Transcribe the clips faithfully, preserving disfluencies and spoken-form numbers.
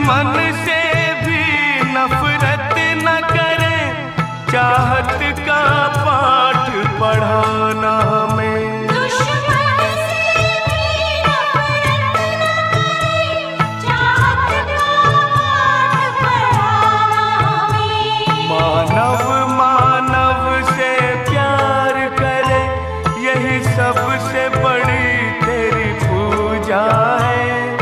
दुश्मन से भी नफरत न करें, चाहत का पाठ पढ़ाना हमें। दुश्मन से भी नफरत न करें, चाहत का पाठ पढ़ाना हमें। मानव मानव से प्यार करे, यही सबसे बड़ी तेरी पूजा है।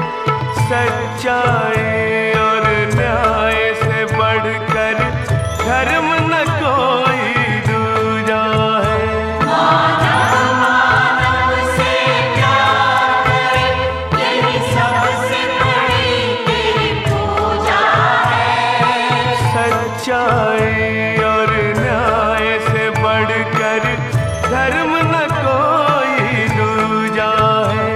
सच्चाई और न्याय से बढ़कर धर्म न कोई दूजा है। मानव मानव से प्यार करे, यही सबसे बड़ी तेरी पूजा है। सच्चाई और न्याय से बढ़कर धर्म न कोई दूजा है।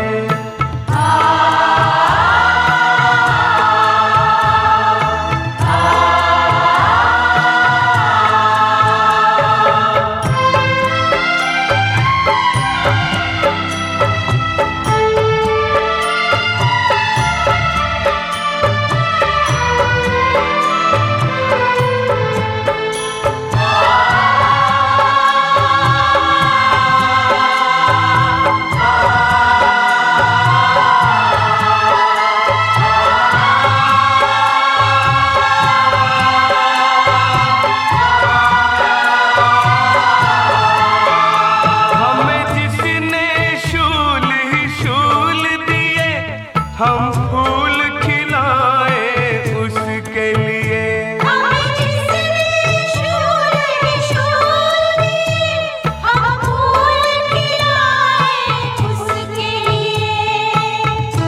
हम फूल खिलाए उसके लिए, हमें जिसने शूल ही शूल दिए, हम फूल खिलाए उसके लिए।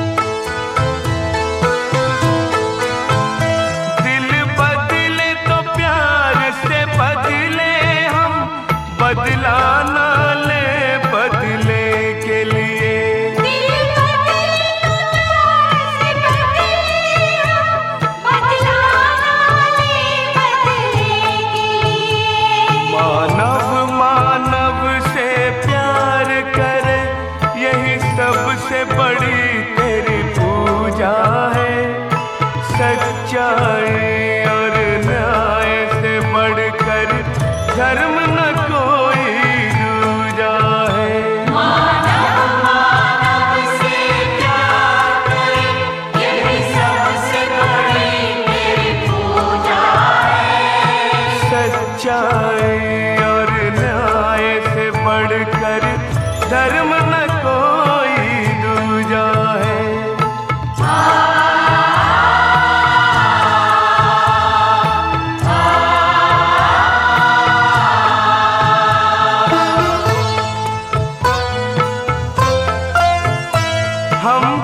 दिल बदले तो प्यार से बदले हम, बदला ना ले बदले के लिए। मानव मानव से प्यार करे, यही सबसे बड़ी तेरी पूजा है। सच्चाई और न्याय से बढ़कर धर्म न कोई दूजा है। मानव मानव से प्यार करे, यही सबसे बड़ी तेरी पूजा है। सच्चाई और न्याय से बढ़कर धर्म न कोई दूजा है। हम